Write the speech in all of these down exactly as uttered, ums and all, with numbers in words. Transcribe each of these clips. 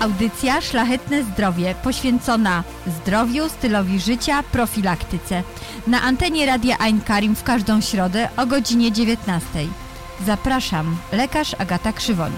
Audycja Szlachetne Zdrowie poświęcona zdrowiu, stylowi życia, profilaktyce. Na antenie Radia Ein Karim w każdą środę o godzinie dziewiętnastej. Zapraszam, lekarz Agata Krzywoń.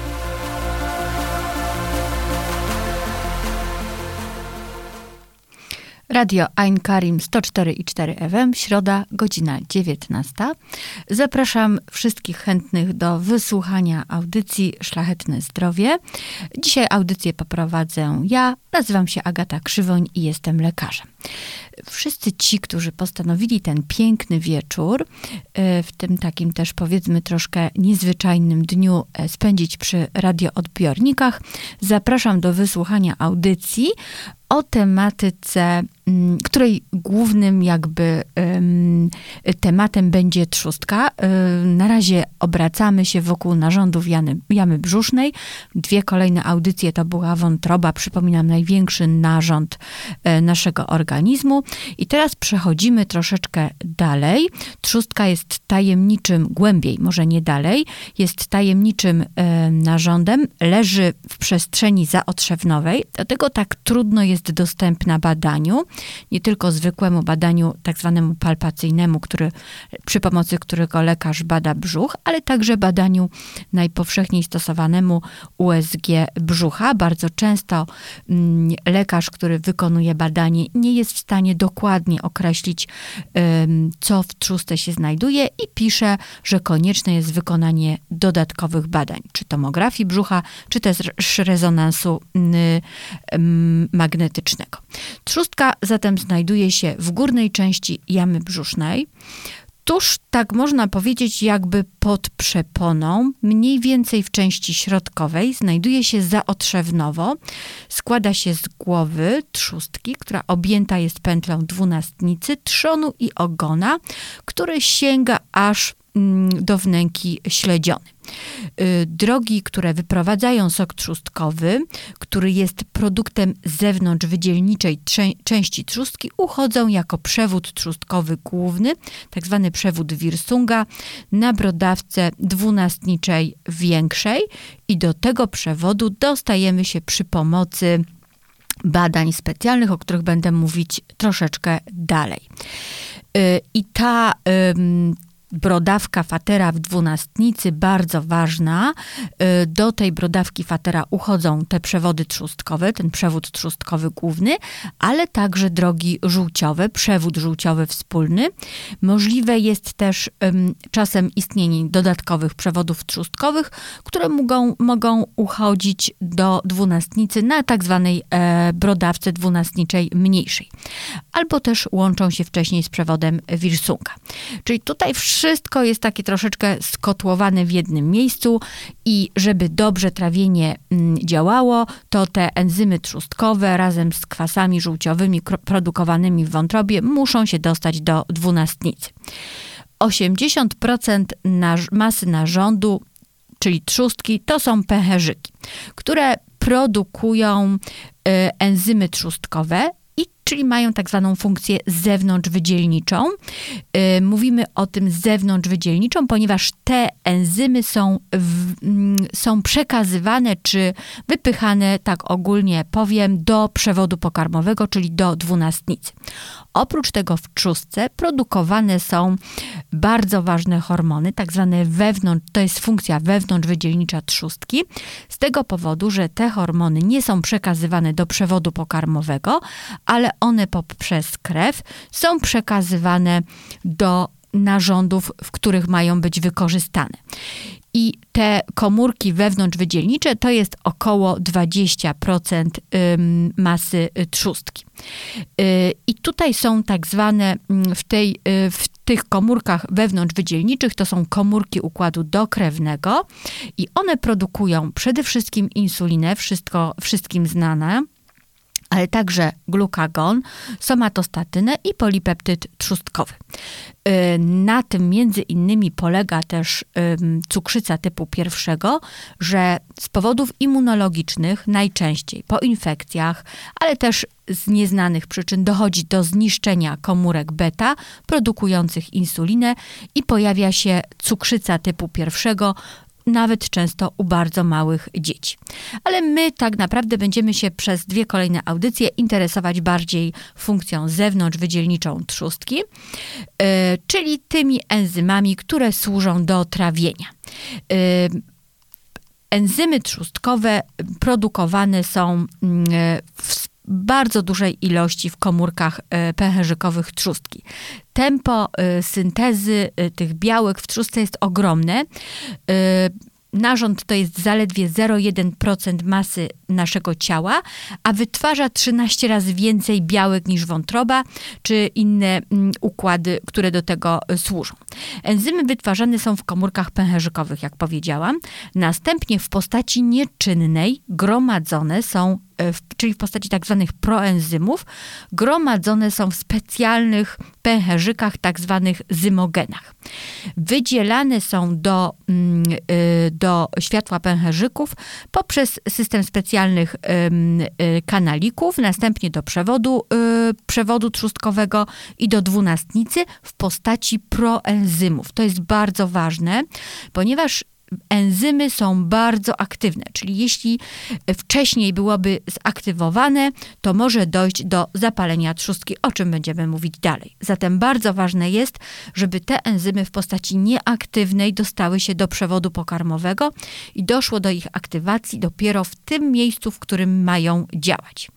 Radio Ein Karim sto cztery i cztery F M, środa, godzina dziewiętnasta. Zapraszam wszystkich chętnych do wysłuchania audycji Szlachetne Zdrowie. Dzisiaj audycję poprowadzę ja, nazywam się Agata Krzywoń i jestem lekarzem. Wszyscy ci, którzy postanowili ten piękny wieczór, w tym takim też powiedzmy troszkę niezwyczajnym dniu spędzić przy radioodbiornikach, zapraszam do wysłuchania audycji o tematyce, której głównym jakby um, tematem będzie trzustka. Na razie obracamy się wokół narządów jamy, jamy brzusznej. Dwie kolejne audycje to była wątroba, przypominam, największy narząd naszego organizmu. I teraz przechodzimy troszeczkę dalej. Trzustka jest tajemniczym, głębiej, może nie dalej, jest tajemniczym e, narządem, leży w przestrzeni zaotrzewnowej, dlatego tak trudno jest dostępna badaniu, nie tylko zwykłemu badaniu tak zwanemu palpacyjnemu, który, przy pomocy którego lekarz bada brzuch, ale także badaniu najpowszechniej stosowanemu U S G brzucha. Bardzo często mm, lekarz, który wykonuje badanie, nie jest w stanie dokładnie określić, um, co w trzustce się znajduje i pisze, że konieczne jest wykonanie dodatkowych badań, czy tomografii brzucha, czy też rezonansu um, magnetycznego. Trzustka zatem znajduje się w górnej części jamy brzusznej, tuż, tak można powiedzieć, jakby pod przeponą, mniej więcej w części środkowej, znajduje się zaotrzewnowo. Składa się z głowy trzustki, która objęta jest pętlą dwunastnicy, trzonu i ogona, który sięga aż do wnęki śledzionej. Drogi, które wyprowadzają sok trzustkowy, który jest produktem zewnątrzwydzielniczej części trzustki, uchodzą jako przewód trzustkowy główny, tak zwany przewód Wirsunga, na brodawce dwunastniczej większej i do tego przewodu dostajemy się przy pomocy badań specjalnych, o których będę mówić troszeczkę dalej. I ta brodawka Fatera w dwunastnicy, bardzo ważna. Do tej brodawki Fatera uchodzą te przewody trzustkowe, ten przewód trzustkowy główny, ale także drogi żółciowe, przewód żółciowy wspólny. Możliwe jest też um, czasem istnienie dodatkowych przewodów trzustkowych, które mogą, mogą uchodzić do dwunastnicy na tak zwanej e, brodawce dwunastniczej mniejszej. Albo też łączą się wcześniej z przewodem Wirsunga. Czyli tutaj wszystko jest takie troszeczkę skotłowane w jednym miejscu i żeby dobrze trawienie działało, to te enzymy trzustkowe razem z kwasami żółciowymi produkowanymi w wątrobie muszą się dostać do dwunastnicy. osiemdziesiąt procent narz- masy narządu, czyli trzustki, to są pęcherzyki, które produkują y, enzymy trzustkowe, czyli mają tak zwaną funkcję zewnątrzwydzielniczą. Yy, mówimy o tym zewnątrzwydzielniczą, ponieważ te enzymy są, w, są przekazywane czy wypychane, tak ogólnie powiem, do przewodu pokarmowego, czyli do dwunastnicy. Oprócz tego w trzustce produkowane są bardzo ważne hormony, tak zwane wewnątrz, to jest funkcja wewnątrzwydzielnicza trzustki, z tego powodu, że te hormony nie są przekazywane do przewodu pokarmowego, ale one poprzez krew są przekazywane do narządów, w których mają być wykorzystane. I te komórki wewnątrzwydzielnicze to jest około dwadzieścia procent masy trzustki. I tutaj są tak zwane w, tej, w tych komórkach wewnątrzwydzielniczych, to są komórki układu dokrewnego i one produkują przede wszystkim insulinę, wszystko, wszystkim znane, ale także glukagon, somatostatynę i polipeptyd trzustkowy. Na tym między innymi polega też cukrzyca typu pierwszego, że z powodów immunologicznych najczęściej po infekcjach, ale też z nieznanych przyczyn dochodzi do zniszczenia komórek beta produkujących insulinę i pojawia się cukrzyca typu pierwszego, nawet często u bardzo małych dzieci. Ale my tak naprawdę będziemy się przez dwie kolejne audycje interesować bardziej funkcją zewnątrzwydzielniczą trzustki, czyli tymi enzymami, które służą do trawienia. Enzymy trzustkowe produkowane są w bardzo dużej ilości w komórkach pęcherzykowych trzustki. Tempo syntezy tych białek w trzustce jest ogromne. Narząd to jest zaledwie zero przecinek jeden procent masy naszego ciała, a wytwarza trzynaście razy więcej białek niż wątroba, czy inne układy, które do tego służą. Enzymy wytwarzane są w komórkach pęcherzykowych, jak powiedziałam. Następnie w postaci nieczynnej gromadzone są, czyli w postaci tak zwanych proenzymów, gromadzone są w specjalnych pęcherzykach, tak zwanych zymogenach. Wydzielane są do, do światła pęcherzyków poprzez system specjalnych kanalików, następnie do przewodu, przewodu trzustkowego i do dwunastnicy w postaci proenzymów. To jest bardzo ważne, ponieważ enzymy są bardzo aktywne, czyli jeśli wcześniej byłoby zaktywowane, to może dojść do zapalenia trzustki, o czym będziemy mówić dalej. Zatem bardzo ważne jest, żeby te enzymy w postaci nieaktywnej dostały się do przewodu pokarmowego i doszło do ich aktywacji dopiero w tym miejscu, w którym mają działać.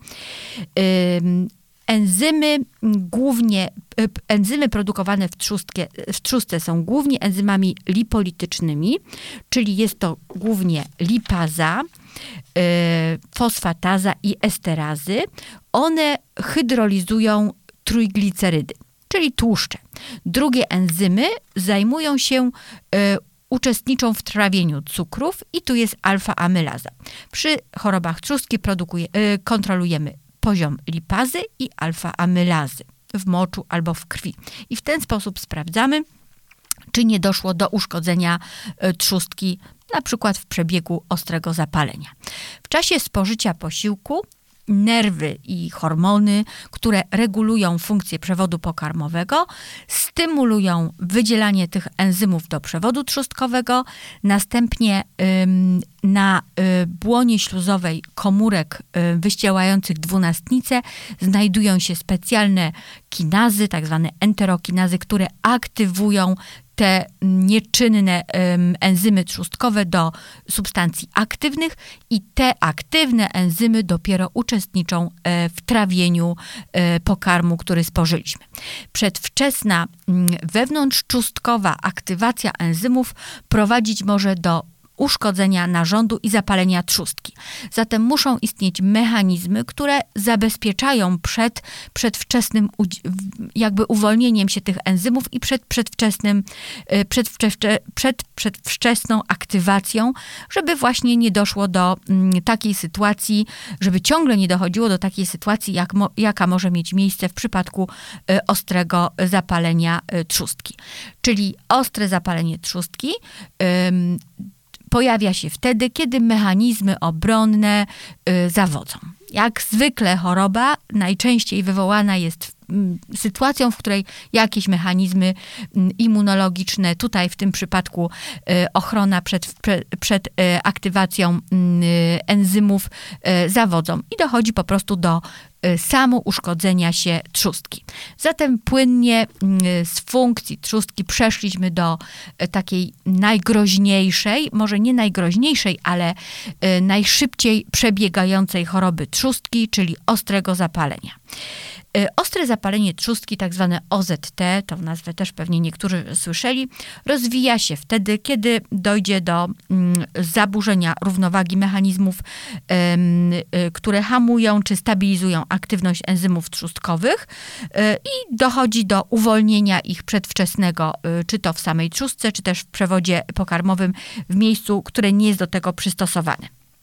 Ym, Enzymy głównie, enzymy produkowane w, trzustkie, w trzustce są głównie enzymami lipolitycznymi, czyli jest to głównie lipaza, yy, fosfataza i esterazy. One hydrolizują trójglicerydy, czyli tłuszcze. Drugie enzymy zajmują się yy, uczestniczą w trawieniu cukrów i tu jest alfa-amylaza. Przy chorobach trzustki produkuje, yy, kontrolujemy poziom lipazy i alfa-amylazy w moczu albo w krwi. I w ten sposób sprawdzamy, czy nie doszło do uszkodzenia trzustki, na przykład w przebiegu ostrego zapalenia. W czasie spożycia posiłku nerwy i hormony, które regulują funkcję przewodu pokarmowego, stymulują wydzielanie tych enzymów do przewodu trzustkowego, następnie ym, na y, błonie śluzowej komórek y, wyścielających dwunastnicę znajdują się specjalne kinazy, tak zwane enterokinazy, które aktywują te nieczynne um, enzymy trzustkowe do substancji aktywnych i te aktywne enzymy dopiero uczestniczą e, w trawieniu e, pokarmu, który spożyliśmy. Przedwczesna m, wewnątrztrzustkowa aktywacja enzymów prowadzić może do uszkodzenia narządu i zapalenia trzustki. Zatem muszą istnieć mechanizmy, które zabezpieczają przed przedwczesnym jakby uwolnieniem się tych enzymów i przed przedwczesnym, przed, przed przedwczesną aktywacją, żeby właśnie nie doszło do takiej sytuacji, żeby ciągle nie dochodziło do takiej sytuacji, jak mo, jaka może mieć miejsce w przypadku ostrego zapalenia trzustki. Czyli ostre zapalenie trzustki ym, pojawia się wtedy, kiedy mechanizmy obronne y, zawodzą. Jak zwykle choroba najczęściej wywołana jest sytuacją, w której jakieś mechanizmy immunologiczne, tutaj w tym przypadku y, ochrona przed, przed, przed y, aktywacją y, enzymów y, zawodzą i dochodzi po prostu do y, samouszkodzenia się trzustki. Zatem płynnie y, z funkcji trzustki przeszliśmy do y, takiej najgroźniejszej, może nie najgroźniejszej, ale y, najszybciej przebiegającej choroby trzustki, czyli ostrego zapalenia. Ostre zapalenie trzustki, tak zwane O Z T, tą nazwę też pewnie niektórzy słyszeli, rozwija się wtedy, kiedy dojdzie do mm, zaburzenia równowagi mechanizmów, ym, y, które hamują czy stabilizują aktywność enzymów trzustkowych y, i dochodzi do uwolnienia ich przedwczesnego, y, czy to w samej trzustce, czy też w przewodzie pokarmowym w miejscu, które nie jest do tego przystosowane.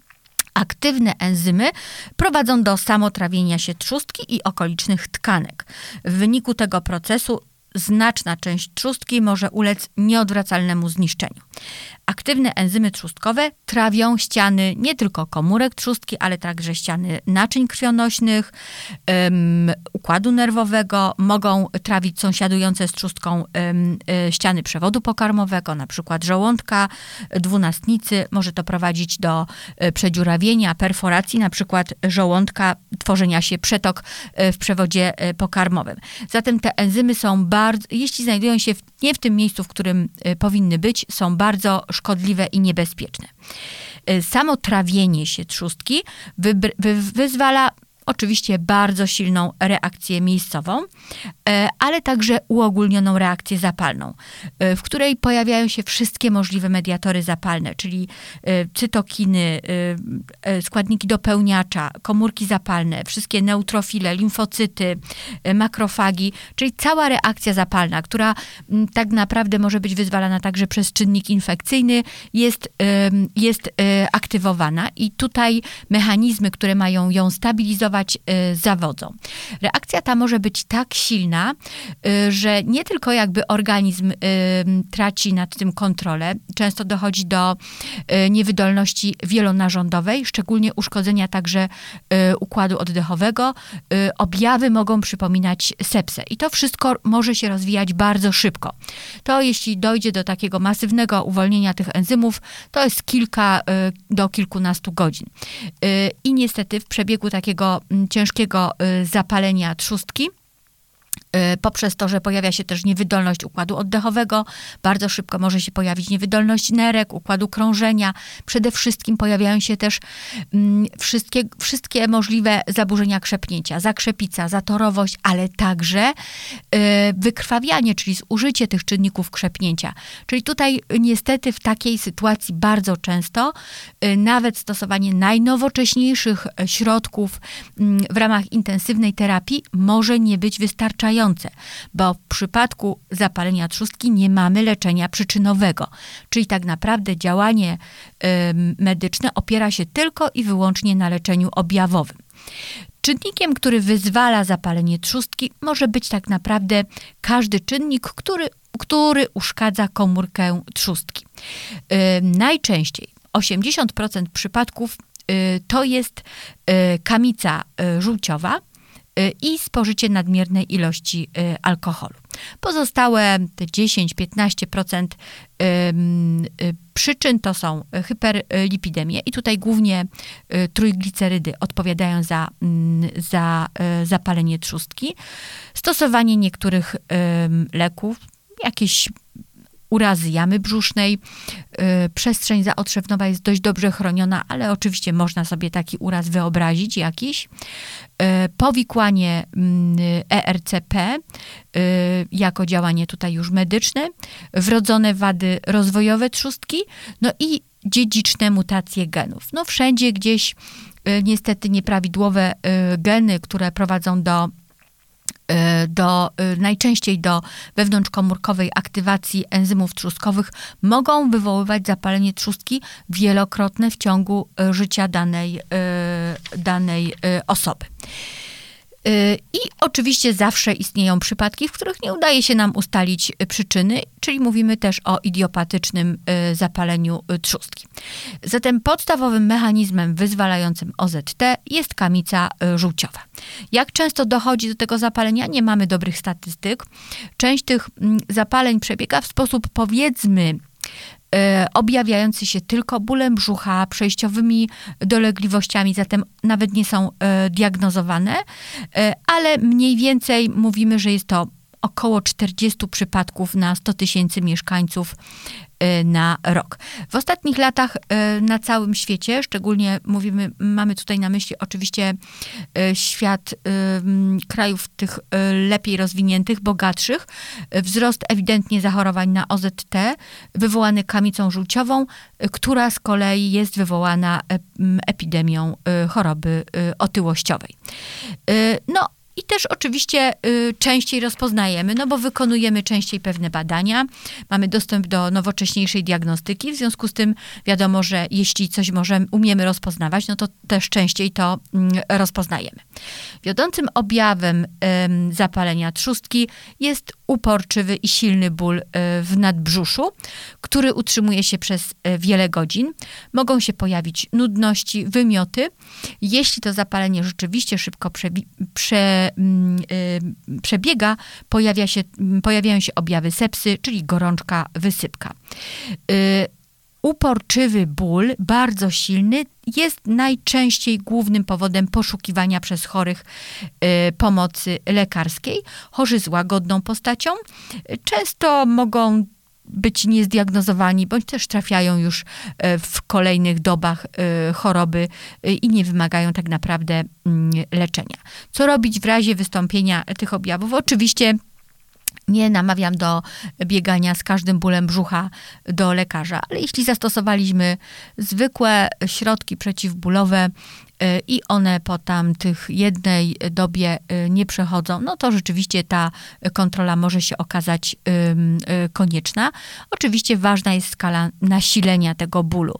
Aktywne enzymy prowadzą do samotrawienia się trzustki i okolicznych tkanek. W wyniku tego procesu znaczna część trzustki może ulec nieodwracalnemu zniszczeniu. Aktywne enzymy trzustkowe trawią ściany nie tylko komórek trzustki, ale także ściany naczyń krwionośnych, um, układu nerwowego, mogą trawić sąsiadujące z trzustką um, ściany przewodu pokarmowego, na przykład żołądka, dwunastnicy. Może to prowadzić do przedziurawienia, perforacji, na przykład żołądka, tworzenia się przetok w przewodzie pokarmowym. Zatem te enzymy są bardzo, jeśli znajdują się w, nie w tym miejscu, w którym powinny być, są bardzo szkodliwe i niebezpieczne. Samo trawienie się trzustki wybr- wy- wyzwala oczywiście bardzo silną reakcję miejscową, ale także uogólnioną reakcję zapalną, w której pojawiają się wszystkie możliwe mediatory zapalne, czyli cytokiny, składniki dopełniacza, komórki zapalne, wszystkie neutrofile, limfocyty, makrofagi, czyli cała reakcja zapalna, która tak naprawdę może być wyzwalana także przez czynnik infekcyjny, jest, jest aktywowana i tutaj mechanizmy, które mają ją stabilizować, zawodzą. Reakcja ta może być tak silna, że nie tylko jakby organizm traci nad tym kontrolę, często dochodzi do niewydolności wielonarządowej, szczególnie uszkodzenia także układu oddechowego. Objawy mogą przypominać sepsę i to wszystko może się rozwijać bardzo szybko. To jeśli dojdzie do takiego masywnego uwolnienia tych enzymów, to jest kilka do kilkunastu godzin. I niestety w przebiegu takiego ciężkiego zapalenia trzustki, poprzez to, że pojawia się też niewydolność układu oddechowego, bardzo szybko może się pojawić niewydolność nerek, układu krążenia. Przede wszystkim pojawiają się też mm, wszystkie, wszystkie możliwe zaburzenia krzepnięcia, zakrzepica, zatorowość, ale także y, wykrwawianie, czyli zużycie tych czynników krzepnięcia. Czyli tutaj niestety w takiej sytuacji bardzo często y, nawet stosowanie najnowocześniejszych środków y, w ramach intensywnej terapii może nie być wystarczające, bo w przypadku zapalenia trzustki nie mamy leczenia przyczynowego. Czyli tak naprawdę działanie y, medyczne opiera się tylko i wyłącznie na leczeniu objawowym. Czynnikiem, który wyzwala zapalenie trzustki, może być tak naprawdę każdy czynnik, który, który uszkadza komórkę trzustki. Y, najczęściej osiemdziesiąt procent przypadków y, to jest y, kamica y, żółciowa, i spożycie nadmiernej ilości alkoholu. Pozostałe te dziesięć do piętnastu procent przyczyn to są hyperlipidemie i tutaj głównie trójglicerydy odpowiadają za, za zapalenie trzustki. Stosowanie niektórych leków, jakieś urazy jamy brzusznej. Przestrzeń zaotrzewnowa jest dość dobrze chroniona, ale oczywiście można sobie taki uraz wyobrazić jakiś. Powikłanie E R C P jako działanie tutaj już medyczne, wrodzone wady rozwojowe trzustki, no i dziedziczne mutacje genów. No wszędzie gdzieś niestety nieprawidłowe geny, które prowadzą do do, najczęściej do wewnątrzkomórkowej aktywacji enzymów trzustkowych, mogą wywoływać zapalenie trzustki wielokrotne w ciągu życia danej, danej osoby. I oczywiście zawsze istnieją przypadki, w których nie udaje się nam ustalić przyczyny, czyli mówimy też o idiopatycznym zapaleniu trzustki. Zatem podstawowym mechanizmem wyzwalającym O Z T jest kamica żółciowa. Jak często dochodzi do tego zapalenia? Nie mamy dobrych statystyk. Część tych zapaleń przebiega w sposób, powiedzmy, objawiający się tylko bólem brzucha, przejściowymi dolegliwościami, zatem nawet nie są diagnozowane, ale mniej więcej mówimy, że jest to około czterdzieści przypadków na sto tysięcy mieszkańców na rok. W ostatnich latach na całym świecie, szczególnie mówimy, mamy tutaj na myśli oczywiście świat krajów tych lepiej rozwiniętych, bogatszych, wzrost ewidentnie zachorowań na O Z T wywołany kamicą żółciową, która z kolei jest wywołana epidemią choroby otyłościowej. No, I też oczywiście y, częściej rozpoznajemy, no bo wykonujemy częściej pewne badania, mamy dostęp do nowocześniejszej diagnostyki, w związku z tym wiadomo, że jeśli coś możemy, umiemy rozpoznawać, no to też częściej to y, rozpoznajemy. Wiodącym objawem y, zapalenia trzustki jest uporczywy i silny ból y, w nadbrzuszu, który utrzymuje się przez y, wiele godzin. Mogą się pojawić nudności, wymioty. Jeśli to zapalenie rzeczywiście szybko przebi- prze, y, przebiega, pojawia się, pojawiają się objawy sepsy, czyli gorączka, wysypka. Y, uporczywy ból, bardzo silny, jest najczęściej głównym powodem poszukiwania przez chorych y, pomocy lekarskiej. Chorzy z łagodną postacią y, często mogą być niezdiagnozowani, bądź też trafiają już w kolejnych dobach choroby i nie wymagają tak naprawdę leczenia. Co robić w razie wystąpienia tych objawów? Oczywiście nie namawiam do biegania z każdym bólem brzucha do lekarza, ale jeśli zastosowaliśmy zwykłe środki przeciwbólowe i one po tamtych jednej dobie nie przechodzą, no to rzeczywiście ta kontrola może się okazać konieczna. Oczywiście ważna jest skala nasilenia tego bólu.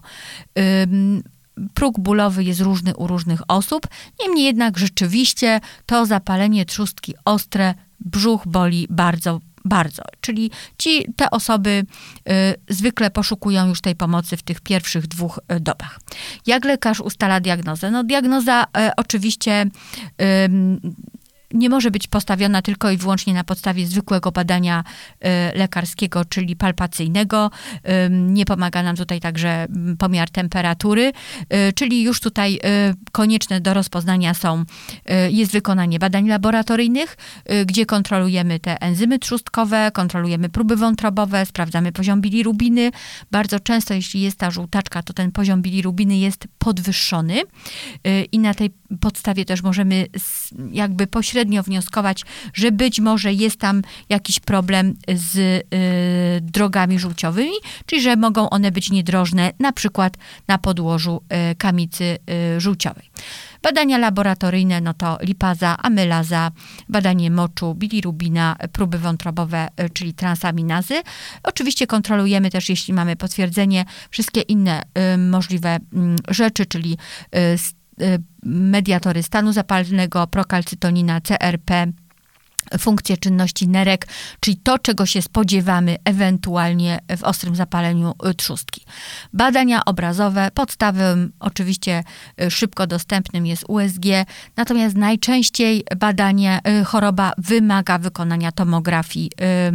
Próg bólowy jest różny u różnych osób, niemniej jednak rzeczywiście to zapalenie trzustki ostre, brzuch boli bardzo, bardzo. Czyli ci, te osoby y, zwykle poszukują już tej pomocy w tych pierwszych dwóch y, dobach. Jak lekarz ustala diagnozę? No diagnoza y, oczywiście y, nie może być postawiona tylko i wyłącznie na podstawie zwykłego badania y, lekarskiego, czyli palpacyjnego. Y, nie pomaga nam tutaj także pomiar temperatury, y, czyli już tutaj y, konieczne do rozpoznania są, y, jest wykonanie badań laboratoryjnych, y, gdzie kontrolujemy te enzymy trzustkowe, kontrolujemy próby wątrobowe, sprawdzamy poziom bilirubiny. Bardzo często, jeśli jest ta żółtaczka, to ten poziom bilirubiny jest podwyższony y, i na tej podstawie też możemy s, jakby pośrednio wnioskować, że być może jest tam jakiś problem z y, drogami żółciowymi, czyli że mogą one być niedrożne, na przykład na podłożu y, kamicy y, żółciowej. Badania laboratoryjne, no to lipaza, amylaza, badanie moczu, bilirubina, próby wątrobowe, y, czyli transaminazy. Oczywiście kontrolujemy też, jeśli mamy potwierdzenie, wszystkie inne y, możliwe y, rzeczy, czyli y, mediatory stanu zapalnego, prokalcytonina, C R P, funkcje czynności nerek, czyli to, czego się spodziewamy ewentualnie w ostrym zapaleniu trzustki. Badania obrazowe, podstawą oczywiście szybko dostępnym jest U S G, natomiast najczęściej badanie, choroba wymaga wykonania tomografii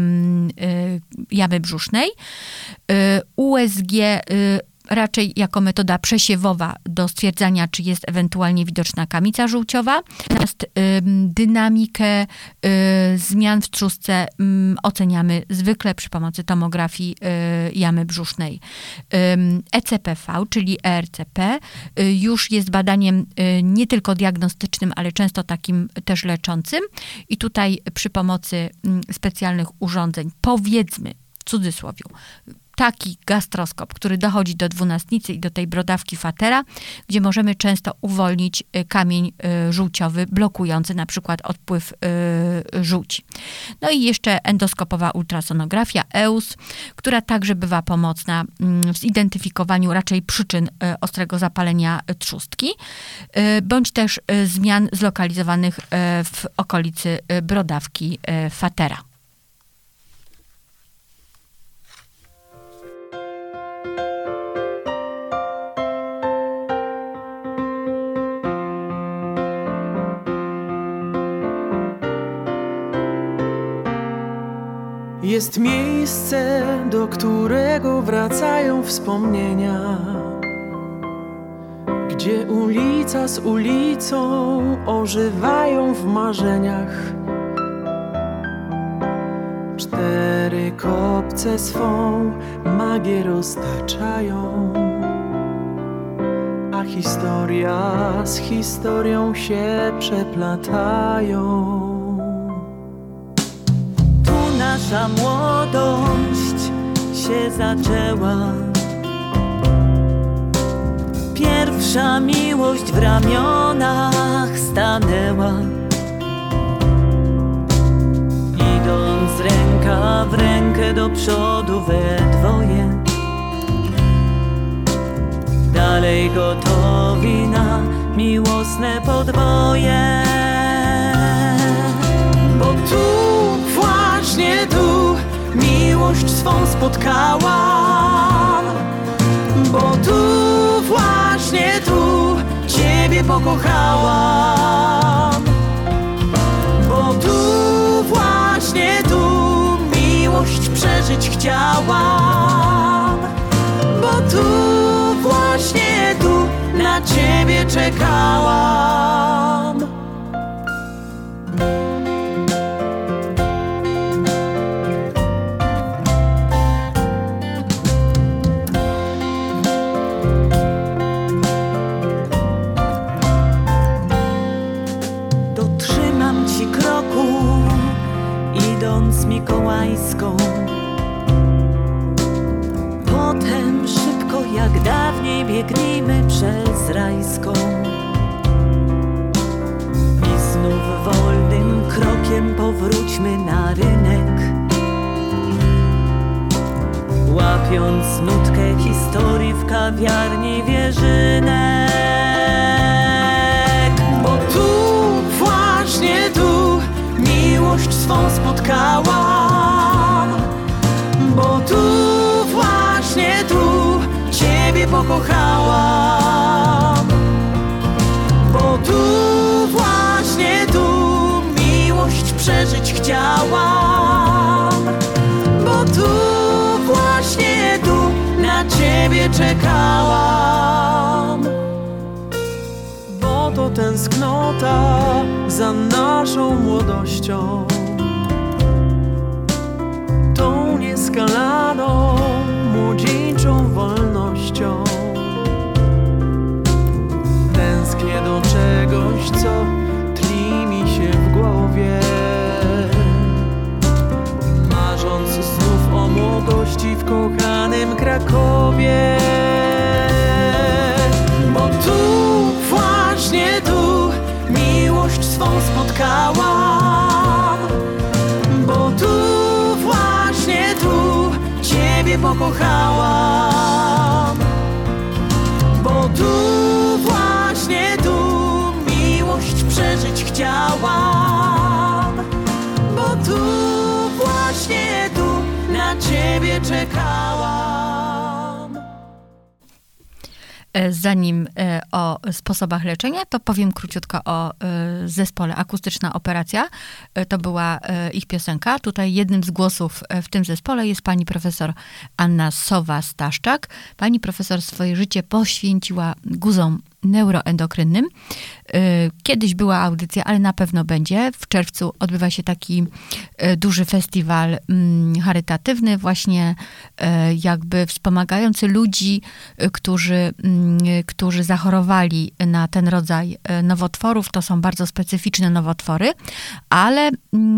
jamy brzusznej. U S G raczej jako metoda przesiewowa do stwierdzania, czy jest ewentualnie widoczna kamica żółciowa. Natomiast y, dynamikę y, zmian w trzustce y, oceniamy zwykle przy pomocy tomografii y, jamy brzusznej. Y, E C P V, czyli E R C P, y, już jest badaniem y, nie tylko diagnostycznym, ale często takim też leczącym. I tutaj przy pomocy y, specjalnych urządzeń, powiedzmy w cudzysłowiu, taki gastroskop, który dochodzi do dwunastnicy i do tej brodawki Fattera, gdzie możemy często uwolnić kamień żółciowy, blokujący na przykład odpływ żółci. No i jeszcze endoskopowa ultrasonografia E U S, która także bywa pomocna w zidentyfikowaniu raczej przyczyn ostrego zapalenia trzustki, bądź też zmian zlokalizowanych w okolicy brodawki Fattera. Jest miejsce, do którego wracają wspomnienia, gdzie ulica z ulicą ożywają w marzeniach. Cztery kopce swą magię roztaczają, a historia z historią się przeplatają. Nasza młodość się zaczęła, pierwsza miłość w ramionach stanęła. Ręka w rękę do przodu we dwoje, dalej gotowi na miłosne podboje. Bo tu, właśnie tu miłość swą spotkałam. Bo tu, właśnie tu Ciebie pokochałam. Bo tu, właśnie tu miłość przeżyć chciałam. Bo tu, właśnie tu na Ciebie czekałam. Dotrzymam Ci kroku, idąc mikołajską. Potem szybko jak dawniej biegnijmy przez rajską. I znów wolnym krokiem powróćmy na rynek, łapiąc nutkę historii w kawiarni Wierzynek. Bo tu, właśnie tu miłość swą spotkałam. Bo tu, właśnie tu Ciebie pokochałam. Bo tu, właśnie tu miłość przeżyć chciałam. Bo tu, właśnie tu na Ciebie czekałam. Bo to tęsknota za naszą młodością, tą nieskalaną, młodzieńczą wolnością. Tęsknię do czegoś, co tli mi się w głowie, marząc znów o młodości w kochanym Krakowie. Bo tu, właśnie tu miłość swą spotkałam. Bo tu, właśnie tu Ciebie pokochałam. Bo tu, właśnie tu miłość przeżyć chciałam. Bo tu, właśnie tu na Ciebie czekałam. Zanim o sposobach leczenia, to powiem króciutko o zespole Akustyczna Operacja. To była ich piosenka. Tutaj jednym z głosów w tym zespole jest pani profesor Anna Sowa-Staszczak. Pani profesor swoje życie poświęciła guzom neuroendokrynnym. Kiedyś była audycja, ale na pewno będzie. W czerwcu odbywa się taki duży festiwal charytatywny, właśnie jakby wspomagający ludzi, którzy, którzy zachorowali na ten rodzaj nowotworów. To są bardzo specyficzne nowotwory, ale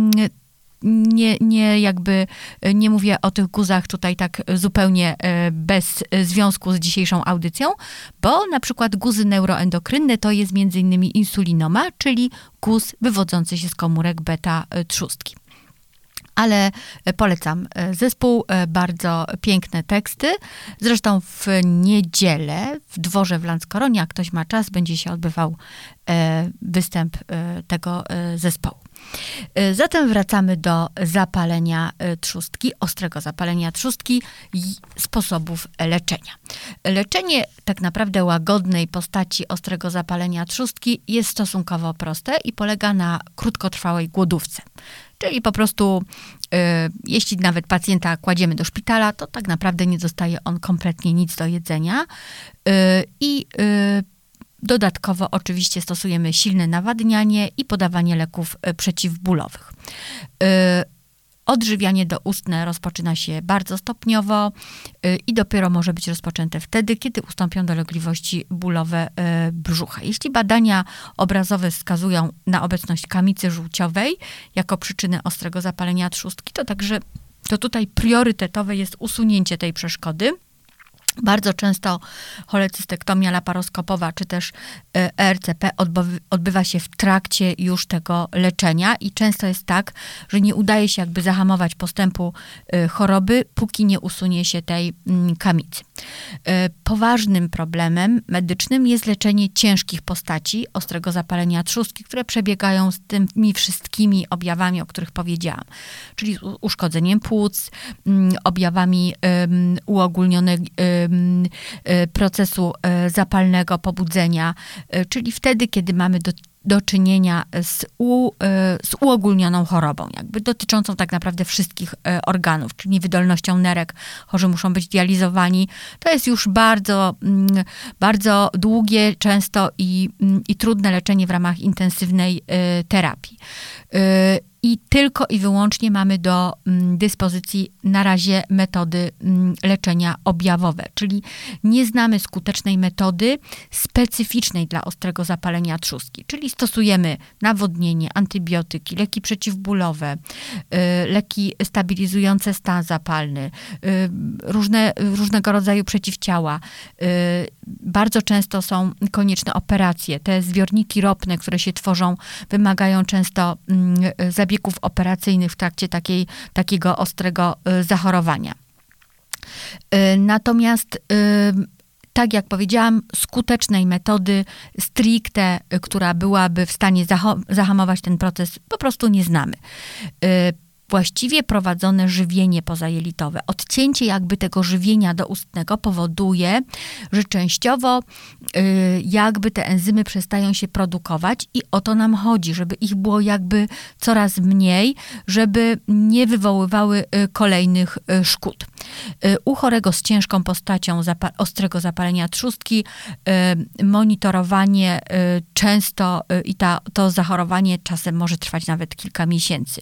Nie, nie jakby, nie mówię o tych guzach tutaj tak zupełnie bez związku z dzisiejszą audycją, bo na przykład guzy neuroendokrynne to jest między innymi insulinoma, czyli guz wywodzący się z komórek beta trzustki. Ale polecam zespół, bardzo piękne teksty. Zresztą w niedzielę w dworze w Lanskoronie, jak ktoś ma czas, będzie się odbywał występ tego zespołu. Zatem wracamy do zapalenia trzustki, ostrego zapalenia trzustki i sposobów leczenia. Leczenie tak naprawdę łagodnej postaci ostrego zapalenia trzustki jest stosunkowo proste i polega na krótkotrwałej głodówce. Czyli po prostu, y, jeśli nawet pacjenta kładziemy do szpitala, to tak naprawdę nie dostaje on kompletnie nic do jedzenia. Y, I y, dodatkowo oczywiście stosujemy silne nawadnianie i podawanie leków przeciwbólowych. Y, Odżywianie doustne rozpoczyna się bardzo stopniowo i dopiero może być rozpoczęte wtedy, kiedy ustąpią dolegliwości bólowe brzucha. Jeśli badania obrazowe wskazują na obecność kamicy żółciowej jako przyczyny ostrego zapalenia trzustki, to także to tutaj priorytetowe jest usunięcie tej przeszkody. Bardzo często cholecystektomia laparoskopowa czy też E R C P odbywa się w trakcie już tego leczenia i często jest tak, że nie udaje się jakby zahamować postępu choroby, póki nie usunie się tej kamicy. Poważnym problemem medycznym jest leczenie ciężkich postaci ostrego zapalenia trzustki, które przebiegają z tymi wszystkimi objawami, o których powiedziałam, czyli uszkodzeniem płuc, objawami uogólnionego procesu zapalnego pobudzenia, czyli wtedy, kiedy mamy do, do czynienia z, u, z uogólnioną chorobą, jakby dotyczącą tak naprawdę wszystkich organów, czyli niewydolnością nerek, chorzy muszą być dializowani. To jest już bardzo, bardzo długie, często i, i trudne leczenie w ramach intensywnej terapii. I tylko i wyłącznie mamy do dyspozycji na razie metody leczenia objawowe, czyli nie znamy skutecznej metody specyficznej dla ostrego zapalenia trzustki, czyli stosujemy nawodnienie, antybiotyki, leki przeciwbólowe, leki stabilizujące stan zapalny, różne, różnego rodzaju przeciwciała. Bardzo często są konieczne operacje. Te zbiorniki ropne, które się tworzą, wymagają często zabiegów operacyjnych w trakcie takiej, takiego ostrego zachorowania. Natomiast, tak jak powiedziałam, skutecznej metody stricte, która byłaby w stanie zahamować ten proces, po prostu nie znamy. Właściwie prowadzone żywienie pozajelitowe, odcięcie jakby tego żywienia doustnego powoduje, że częściowo jakby te enzymy przestają się produkować i o to nam chodzi, żeby ich było jakby coraz mniej, żeby nie wywoływały kolejnych szkód. U chorego z ciężką postacią zapa- ostrego zapalenia trzustki monitorowanie często i ta, to zachorowanie czasem może trwać nawet kilka miesięcy.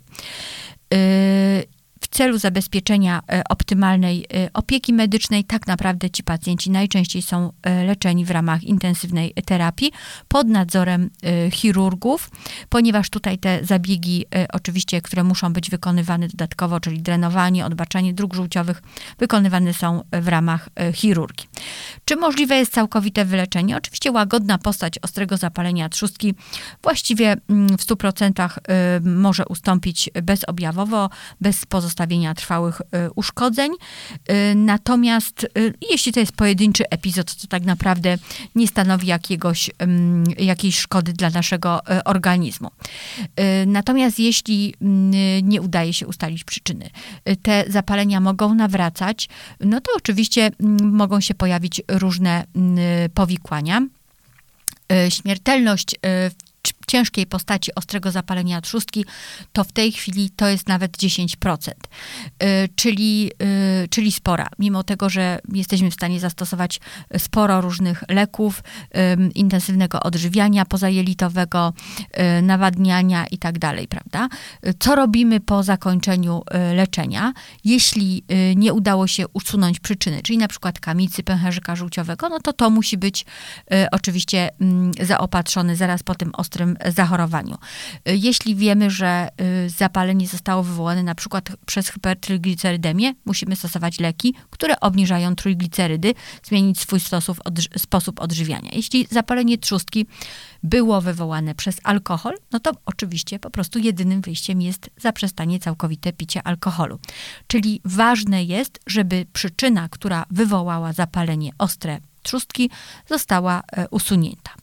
W celu zabezpieczenia optymalnej opieki medycznej tak naprawdę ci pacjenci najczęściej są leczeni w ramach intensywnej terapii pod nadzorem chirurgów, ponieważ tutaj te zabiegi oczywiście, które muszą być wykonywane dodatkowo, czyli drenowanie, odbaczanie dróg żółciowych, wykonywane są w ramach chirurgii. Czy możliwe jest całkowite wyleczenie? Oczywiście łagodna postać ostrego zapalenia trzustki właściwie w stu procentach może ustąpić bezobjawowo, bez pozostawienia trwałych uszkodzeń. Natomiast jeśli to jest pojedynczy epizod, to tak naprawdę nie stanowi jakiegoś, jakiejś szkody dla naszego organizmu. Natomiast jeśli nie udaje się ustalić przyczyny, te zapalenia mogą nawracać, no to oczywiście mogą się pojawić różne powikłania. Śmiertelność w ciężkiej postaci ostrego zapalenia trzustki, to w tej chwili to jest nawet dziesięć procent, czyli, czyli spora. Mimo tego, że jesteśmy w stanie zastosować sporo różnych leków, intensywnego odżywiania pozajelitowego, nawadniania i tak dalej, prawda? Co robimy po zakończeniu leczenia, jeśli nie udało się usunąć przyczyny, czyli na przykład kamicy pęcherzyka żółciowego, no to to musi być oczywiście zaopatrzony zaraz po tym ostrym zachorowaniu. Jeśli wiemy, że zapalenie zostało wywołane na przykład przez hipertryglicerydemię, musimy stosować leki, które obniżają trójglicerydy, zmienić swój sposób, odży- sposób odżywiania. Jeśli zapalenie trzustki było wywołane przez alkohol, no to oczywiście po prostu jedynym wyjściem jest zaprzestanie całkowite picia alkoholu. Czyli ważne jest, żeby przyczyna, która wywołała zapalenie ostre trzustki, została usunięta.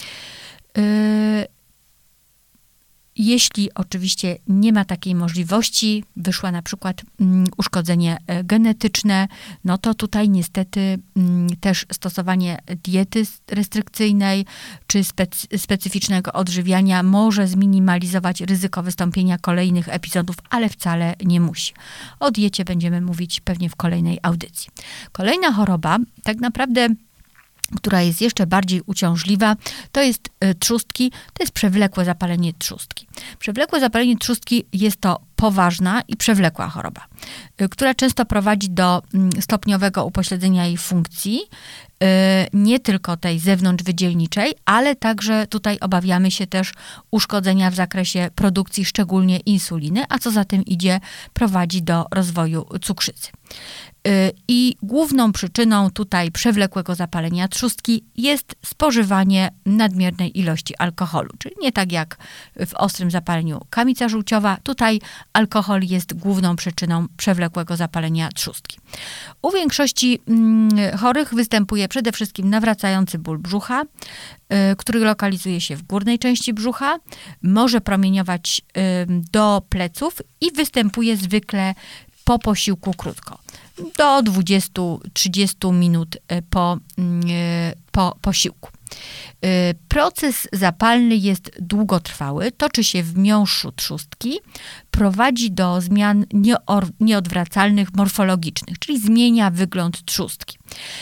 Jeśli oczywiście nie ma takiej możliwości, wyszła na przykład mm, uszkodzenie genetyczne, no to tutaj niestety mm, też stosowanie diety restrykcyjnej czy specy- specyficznego odżywiania może zminimalizować ryzyko wystąpienia kolejnych epizodów, ale wcale nie musi. O diecie będziemy mówić pewnie w kolejnej audycji. Kolejna choroba, tak naprawdę która jest jeszcze bardziej uciążliwa, to jest trzustki, to jest przewlekłe zapalenie trzustki. Przewlekłe zapalenie trzustki jest to poważna i przewlekła choroba, która często prowadzi do stopniowego upośledzenia jej funkcji, nie tylko tej zewnątrzwydzielniczej, ale także tutaj obawiamy się też uszkodzenia w zakresie produkcji, szczególnie insuliny, a co za tym idzie, prowadzi do rozwoju cukrzycy. I główną przyczyną tutaj przewlekłego zapalenia trzustki jest spożywanie nadmiernej ilości alkoholu. Czyli nie tak jak w ostrym zapaleniu kamica żółciowa, tutaj alkohol jest główną przyczyną przewlekłego zapalenia trzustki. U większości chorych występuje przede wszystkim nawracający ból brzucha, który lokalizuje się w górnej części brzucha, może promieniować do pleców i występuje zwykle po posiłku krótko. Do dwudziestu do trzydziestu minut po, po posiłku. Proces zapalny jest długotrwały, toczy się w miąższu trzustki, prowadzi do zmian nieor- nieodwracalnych morfologicznych, czyli zmienia wygląd trzustki.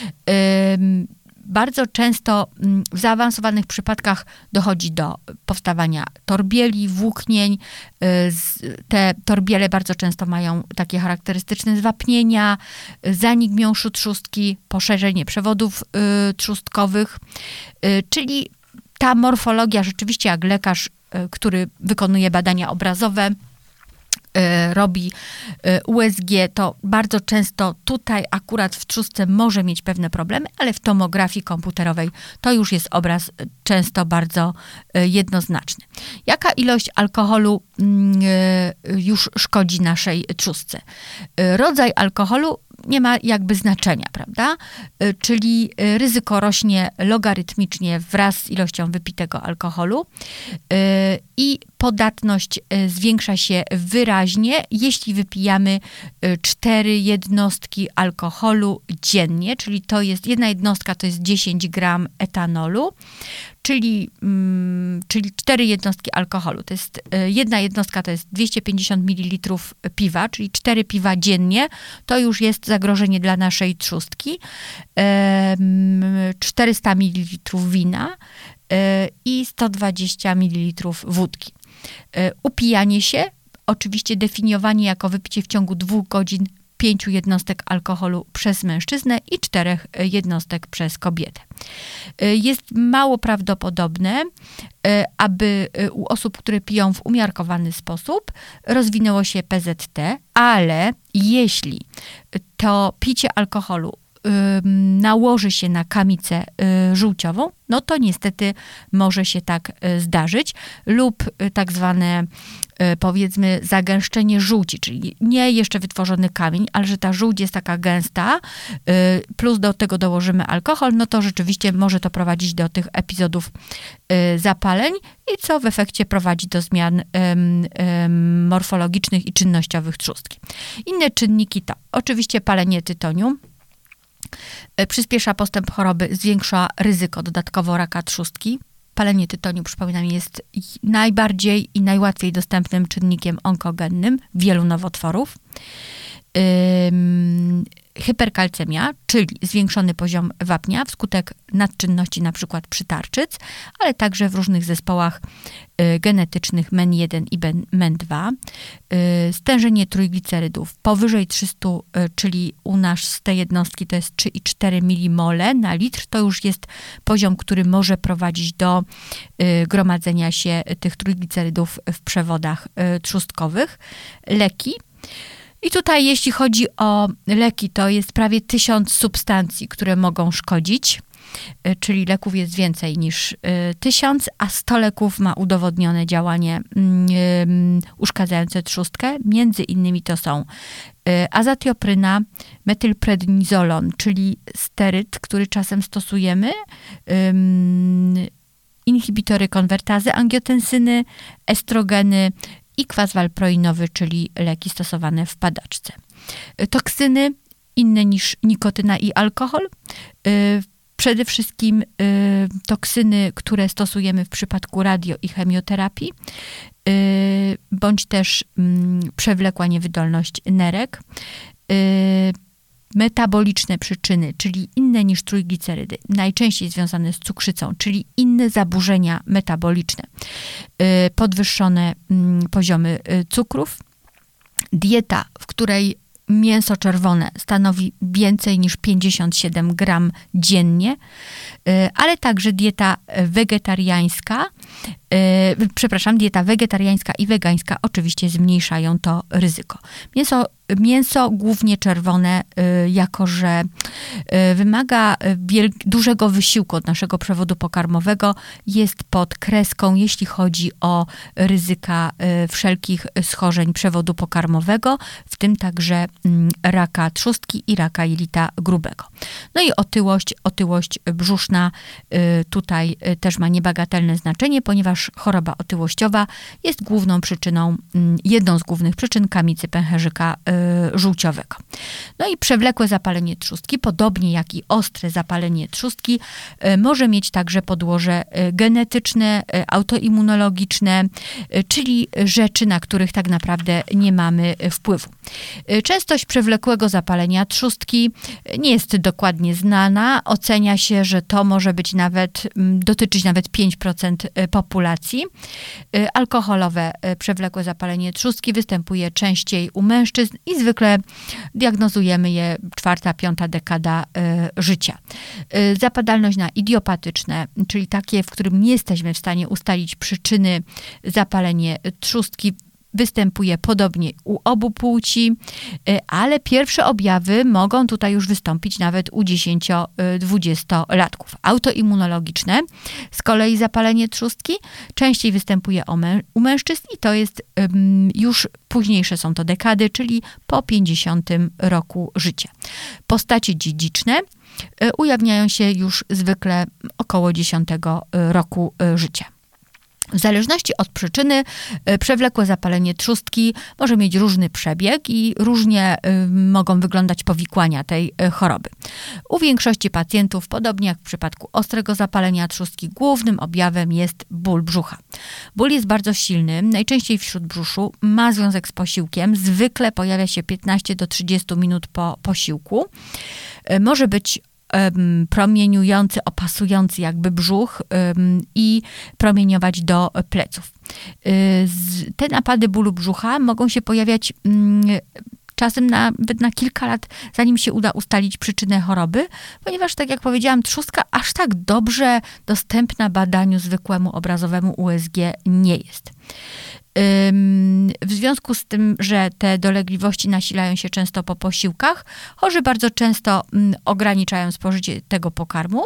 Bardzo często w zaawansowanych przypadkach dochodzi do powstawania torbieli, włóknień. Te torbiele bardzo często mają takie charakterystyczne zwapnienia, zanik miąższu trzustki, poszerzenie przewodów trzustkowych, czyli ta morfologia rzeczywiście jak lekarz, który wykonuje badania obrazowe, robi U S G, to bardzo często tutaj akurat w trzustce może mieć pewne problemy, ale w tomografii komputerowej to już jest obraz często bardzo jednoznaczny. Jaka ilość alkoholu już szkodzi naszej trzustce? Rodzaj alkoholu nie ma jakby znaczenia, prawda? Czyli ryzyko rośnie logarytmicznie wraz z ilością wypitego alkoholu i podatność zwiększa się wyraźnie, jeśli wypijamy cztery jednostki alkoholu dziennie, czyli to jest, jedna jednostka to jest dziesięć gram etanolu, czyli, mm, czyli cztery jednostki alkoholu. To jest, jedna jednostka to jest dwieście pięćdziesiąt mililitrów piwa, czyli cztery piwa dziennie. To już jest zagrożenie dla naszej trzustki. czterysta mililitrów wina i sto dwadzieścia mililitrów wódki. Upijanie się, oczywiście definiowanie jako wypicie w ciągu dwóch godzin pięciu jednostek alkoholu przez mężczyznę i czterech jednostek przez kobietę. Jest mało prawdopodobne, aby u osób, które piją w umiarkowany sposób, rozwinęło się P Z T, ale jeśli to picie alkoholu nałoży się na kamicę żółciową, no to niestety może się tak zdarzyć, lub tak zwane, powiedzmy, zagęszczenie żółci, czyli nie jeszcze wytworzony kamień, ale że ta żółć jest taka gęsta, plus do tego dołożymy alkohol, no to rzeczywiście może to prowadzić do tych epizodów zapaleń i co w efekcie prowadzi do zmian morfologicznych i czynnościowych trzustki. Inne czynniki to oczywiście palenie tytoniu, przyspiesza postęp choroby, zwiększa ryzyko dodatkowo raka trzustki. Palenie tytoniu, przypominam, jest najbardziej i najłatwiej dostępnym czynnikiem onkogennym wielu nowotworów. Ym, hyperkalcemia, czyli zwiększony poziom wapnia wskutek nadczynności na przykład przytarczyc, ale także w różnych zespołach y, genetycznych men jeden i men dwa. Y, stężenie trójglicerydów powyżej trzysta, y, czyli u nas te jednostki to jest trzy i cztery milimole na litr. To już jest poziom, który może prowadzić do y, gromadzenia się tych trójglicerydów w przewodach y, trzustkowych. Leki. I tutaj jeśli chodzi o leki, to jest prawie tysiąc substancji, które mogą szkodzić, czyli leków jest więcej niż tysiąc, a sto leków ma udowodnione działanie uszkadzające trzustkę. Między innymi to są azatiopryna, metylprednizolon, czyli steryd, który czasem stosujemy, inhibitory konwertazy angiotensyny, estrogeny, i kwas walproinowy, czyli leki stosowane w padaczce. Toksyny inne niż nikotyna i alkohol. Przede wszystkim toksyny, które stosujemy w przypadku radio- i chemioterapii, bądź też przewlekła niewydolność nerek. Metaboliczne przyczyny, czyli inne niż trójglicerydy, najczęściej związane z cukrzycą, czyli inne zaburzenia metaboliczne, podwyższone poziomy cukrów, dieta, w której mięso czerwone stanowi więcej niż pięćdziesiąt siedem gram dziennie, ale także dieta wegetariańska, przepraszam, dieta wegetariańska i wegańska oczywiście zmniejszają to ryzyko. Mięso, mięso głównie czerwone, jako że wymaga wielk- dużego wysiłku od naszego przewodu pokarmowego, jest pod kreską, jeśli chodzi o ryzyka wszelkich schorzeń przewodu pokarmowego, w tym także raka trzustki i raka jelita grubego. No i otyłość, otyłość brzuszna tutaj też ma niebagatelne znaczenie, ponieważ choroba otyłościowa jest główną przyczyną, jedną z głównych przyczyn kamicy pęcherzyka żółciowego. No i przewlekłe zapalenie trzustki, podobnie jak i ostre zapalenie trzustki, może mieć także podłoże genetyczne, autoimmunologiczne, czyli rzeczy, na których tak naprawdę nie mamy wpływu. Częstość przewlekłego zapalenia trzustki nie jest dokładnie znana. Ocenia się, że to może być nawet, dotyczyć nawet pięć procent populacji. Alkoholowe przewlekłe zapalenie trzustki występuje częściej u mężczyzn i zwykle diagnozujemy je czwarta, piąta dekada życia. Zapadalność na idiopatyczne, czyli takie, w którym nie jesteśmy w stanie ustalić przyczyny zapalenia trzustki, występuje podobnie u obu płci, ale pierwsze objawy mogą tutaj już wystąpić nawet u dziesięcio-dwudziestolatków. Autoimmunologiczne, z kolei zapalenie trzustki częściej występuje u mężczyzn i to jest już późniejsze są to dekady, czyli po pięćdziesiątym roku życia. Postacie dziedziczne ujawniają się już zwykle około dziesiątego roku życia. W zależności od przyczyny przewlekłe zapalenie trzustki może mieć różny przebieg i różnie mogą wyglądać powikłania tej choroby. U większości pacjentów, podobnie jak w przypadku ostrego zapalenia trzustki, głównym objawem jest ból brzucha. Ból jest bardzo silny, najczęściej w śródbrzuszu, ma związek z posiłkiem, zwykle pojawia się piętnaście do trzydziestu minut po posiłku. Może być promieniujący, opasujący jakby brzuch i promieniować do pleców. Te napady bólu brzucha mogą się pojawiać czasem nawet na kilka lat, zanim się uda ustalić przyczynę choroby, ponieważ, tak jak powiedziałam, trzustka aż tak dobrze dostępna badaniu zwykłemu obrazowemu U S G nie jest. W związku z tym, że te dolegliwości nasilają się często po posiłkach, chorzy bardzo często ograniczają spożycie tego pokarmu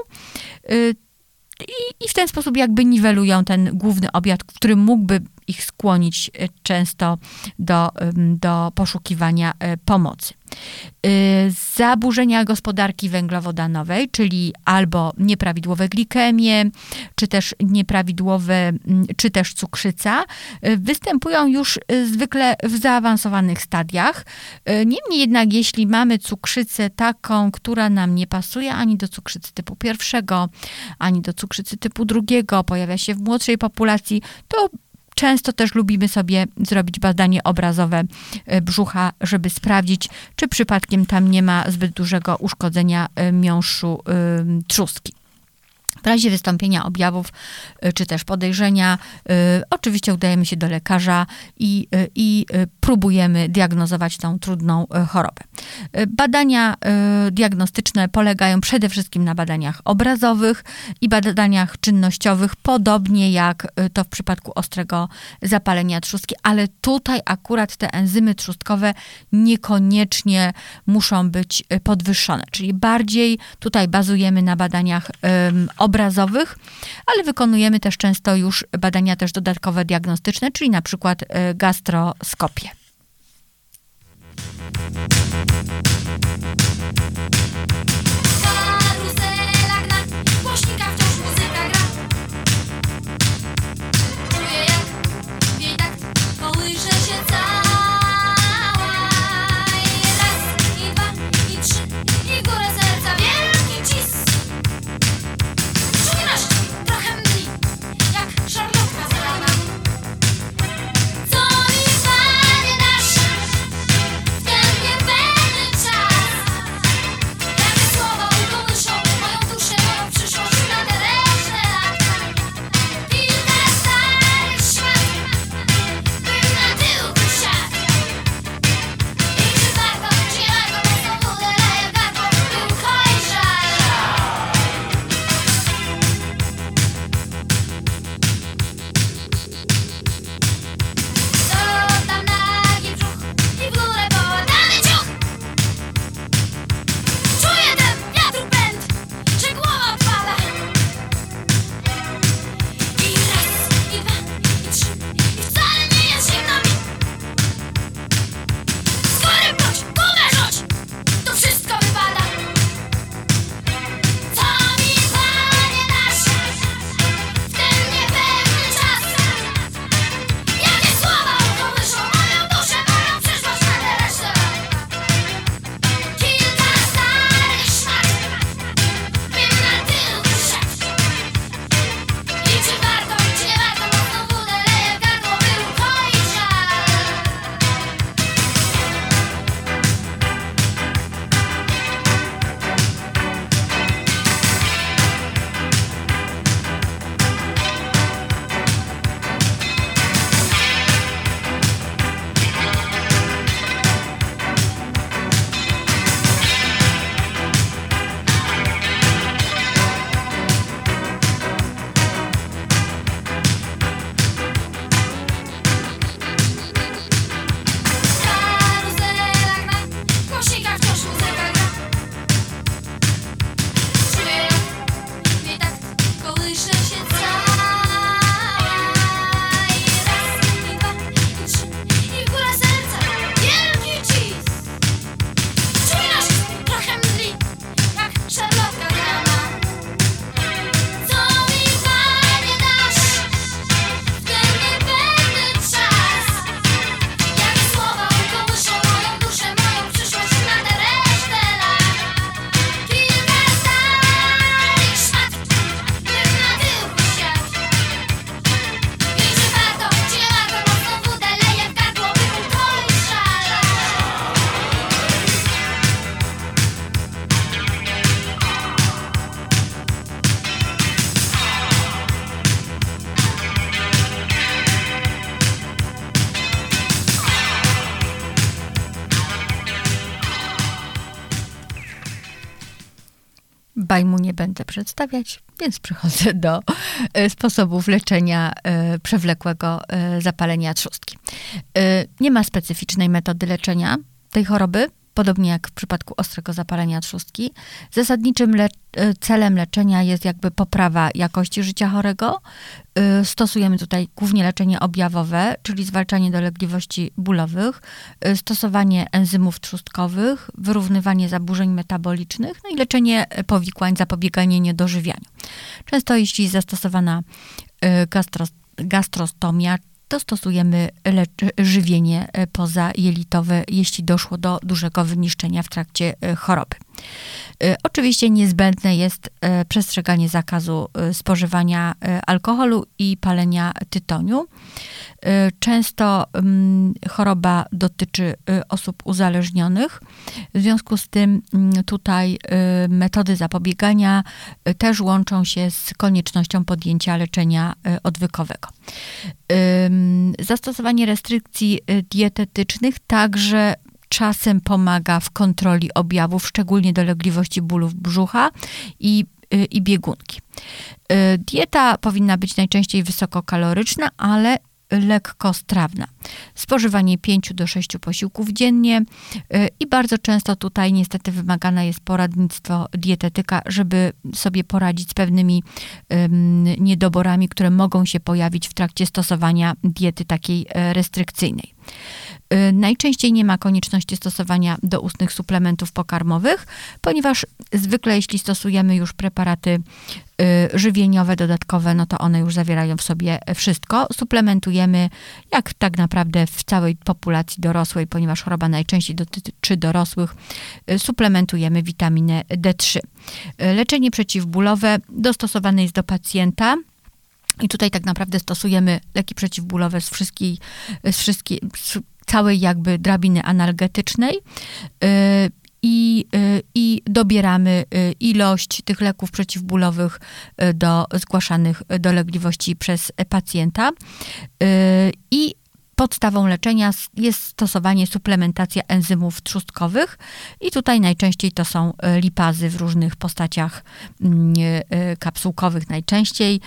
i, i w ten sposób jakby niwelują ten główny objaw, który mógłby ich skłonić często do, do poszukiwania pomocy. Zaburzenia gospodarki węglowodanowej, czyli albo nieprawidłowe glikemie, czy też nieprawidłowe, czy też cukrzyca, występują już zwykle w zaawansowanych stadiach. Niemniej jednak, jeśli mamy cukrzycę taką, która nam nie pasuje ani do cukrzycy typu pierwszego, ani do cukrzycy typu drugiego, pojawia się w młodszej populacji, to często też lubimy sobie zrobić badanie obrazowe brzucha, żeby sprawdzić, czy przypadkiem tam nie ma zbyt dużego uszkodzenia miąższu trzustki. W razie wystąpienia objawów czy też podejrzenia, oczywiście udajemy się do lekarza i, i próbujemy diagnozować tą trudną chorobę. Badania diagnostyczne polegają przede wszystkim na badaniach obrazowych i badaniach czynnościowych, podobnie jak to w przypadku ostrego zapalenia trzustki, ale tutaj akurat te enzymy trzustkowe niekoniecznie muszą być podwyższone, czyli bardziej tutaj bazujemy na badaniach obrazowych, obrazowych, ale wykonujemy też często już badania też dodatkowe diagnostyczne, czyli na przykład gastroskopię. Co mi panie nasze, w ten niepewny czas. Bajmu nie będę przedstawiać, więc przechodzę do sposobów leczenia przewlekłego zapalenia trzustki. Nie ma specyficznej metody leczenia tej choroby, podobnie jak w przypadku ostrego zapalenia trzustki. Zasadniczym le- celem leczenia jest jakby poprawa jakości życia chorego. Stosujemy tutaj głównie leczenie objawowe, czyli zwalczanie dolegliwości bólowych, stosowanie enzymów trzustkowych, wyrównywanie zaburzeń metabolicznych, no i leczenie powikłań, zapobieganie niedożywianiu. Często jeśli zastosowana gastro, gastrostomia, to stosujemy lecz- żywienie pozajelitowe, jeśli doszło do dużego wyniszczenia w trakcie choroby. Oczywiście niezbędne jest przestrzeganie zakazu spożywania alkoholu i palenia tytoniu. Często choroba dotyczy osób uzależnionych. W związku z tym tutaj metody zapobiegania też łączą się z koniecznością podjęcia leczenia odwykowego. Zastosowanie restrykcji dietetycznych także czasem pomaga w kontroli objawów, szczególnie dolegliwości bólów brzucha i, i biegunki. Dieta powinna być najczęściej wysokokaloryczna, ale lekkostrawna. Spożywanie pięć do sześciu posiłków dziennie i bardzo często tutaj niestety wymagane jest poradnictwo dietetyka, żeby sobie poradzić z pewnymi um, niedoborami, które mogą się pojawić w trakcie stosowania diety takiej restrykcyjnej. Najczęściej nie ma konieczności stosowania doustnych suplementów pokarmowych, ponieważ zwykle jeśli stosujemy już preparaty żywieniowe dodatkowe, no to one już zawierają w sobie wszystko. Suplementujemy jak tak naprawdę w całej populacji dorosłej, ponieważ choroba najczęściej dotyczy dorosłych, suplementujemy witaminę D trzy. Leczenie przeciwbólowe dostosowane jest do pacjenta. I tutaj tak naprawdę stosujemy leki przeciwbólowe z wszystkiej, z wszystkiej, z całej jakby drabiny analgetycznej yy, i, yy, i dobieramy yy, ilość tych leków przeciwbólowych yy, do zgłaszanych dolegliwości przez pacjenta yy, i podstawą leczenia jest stosowanie, suplementacja enzymów trzustkowych i tutaj najczęściej to są lipazy w różnych postaciach kapsułkowych najczęściej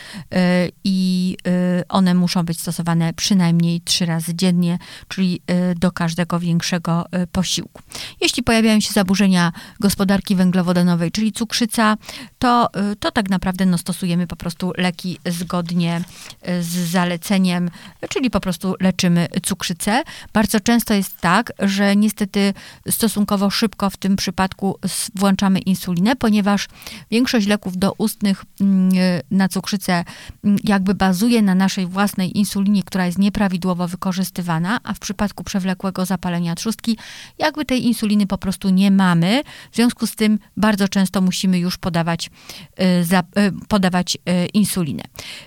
i one muszą być stosowane przynajmniej trzy razy dziennie, czyli do każdego większego posiłku. Jeśli pojawiają się zaburzenia gospodarki węglowodanowej, czyli cukrzyca, to, to tak naprawdę no, stosujemy po prostu leki zgodnie z zaleceniem, czyli po prostu leczymy cukrzycę. Bardzo często jest tak, że niestety stosunkowo szybko w tym przypadku włączamy insulinę, ponieważ większość leków doustnych na cukrzycę jakby bazuje na naszej własnej insulinie, która jest nieprawidłowo wykorzystywana, a w przypadku przewlekłego zapalenia trzustki jakby tej insuliny po prostu nie mamy. W związku z tym bardzo często musimy już podawać, podawać insulinę.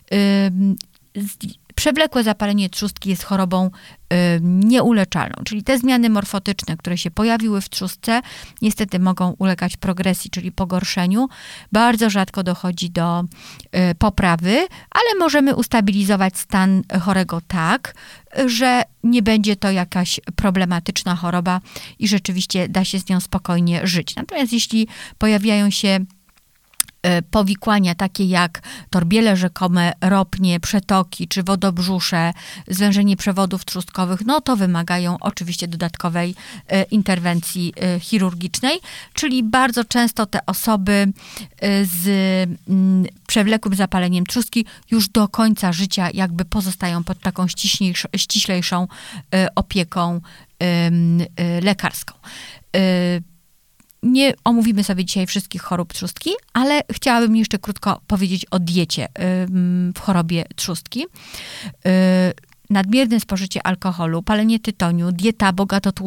Przewlekłe zapalenie trzustki jest chorobą y, nieuleczalną, czyli te zmiany morfotyczne, które się pojawiły w trzustce, niestety mogą ulegać progresji, czyli pogorszeniu. Bardzo rzadko dochodzi do y, poprawy, ale możemy ustabilizować stan chorego tak, że nie będzie to jakaś problematyczna choroba i rzeczywiście da się z nią spokojnie żyć. Natomiast jeśli pojawiają się powikłania takie jak torbiele rzekome, ropnie, przetoki czy wodobrzusze, zwężenie przewodów trzustkowych, no to wymagają oczywiście dodatkowej interwencji chirurgicznej, czyli bardzo często te osoby z przewlekłym zapaleniem trzustki już do końca życia jakby pozostają pod taką ściślejszą opieką lekarską. Nie omówimy sobie dzisiaj wszystkich chorób trzustki, ale chciałabym jeszcze krótko powiedzieć o diecie w chorobie trzustki. Nadmierne spożycie alkoholu, palenie tytoniu, dieta